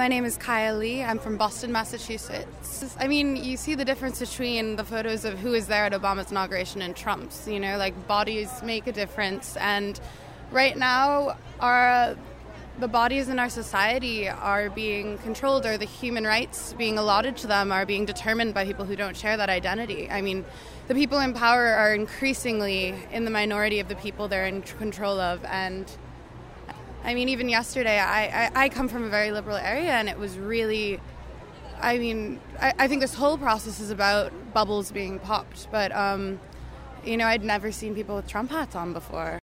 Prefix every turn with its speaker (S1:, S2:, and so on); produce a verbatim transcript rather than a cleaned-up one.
S1: my name is Kaya Lee. I'm from Boston, Massachusetts. I mean, you see the difference between the photos of who was there at Obama's inauguration and Trump's. You know, like, bodies make a difference. And right now, our the bodies in our society are being controlled, or the human rights being allotted to them are being determined by people who don't share that identity. I mean, the people in power are increasingly in the minority of the people they're in control of. And I mean, even yesterday, I, I, I come from a very liberal area, and it was really, I mean, I, I think this whole process is about bubbles being popped. But, um, you know, I'd never seen people with Trump hats on before.